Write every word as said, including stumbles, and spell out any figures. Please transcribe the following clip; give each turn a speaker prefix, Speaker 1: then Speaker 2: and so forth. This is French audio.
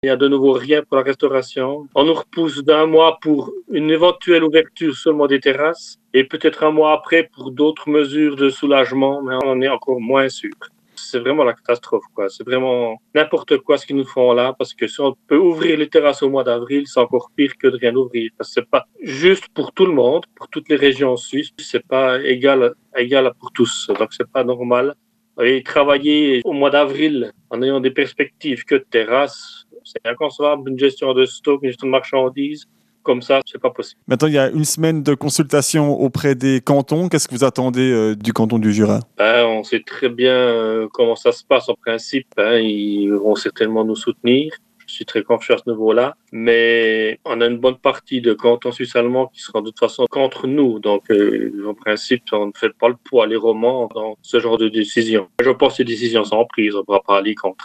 Speaker 1: Il n'y a de nouveau rien pour la restauration. On nous repousse d'un mois pour une éventuelle ouverture seulement des terrasses et peut-être un mois après pour d'autres mesures de soulagement, mais on en est encore moins sûr. C'est vraiment la catastrophe, quoi. C'est vraiment n'importe quoi ce qu'ils nous font là, parce que si on peut ouvrir les terrasses au mois d'avril, c'est encore pire que de rien ouvrir. Parce que c'est pas juste pour tout le monde, pour toutes les régions suisses, c'est pas égal, égal pour tous. Donc c'est pas normal. Et travailler au mois d'avril en ayant des perspectives que de terrasses, c'est inconcevable. Une gestion de stock, une gestion de marchandises, comme ça, c'est pas possible.
Speaker 2: Maintenant, il y a une semaine de consultation auprès des cantons. Qu'est-ce que vous attendez euh, du canton du Jura?
Speaker 1: Ben, on sait très bien euh, comment ça se passe en principe. Hein. Ils vont certainement nous soutenir. Je suis très confiant à ce niveau-là. Mais on a une bonne partie de cantons suisses allemands qui seront de toute façon contre nous. Donc, euh, en principe, on ne fait pas le poids, les romans, dans ce genre de décision. Je pense que ces décisions sont prises. On ne pourra pas aller contre.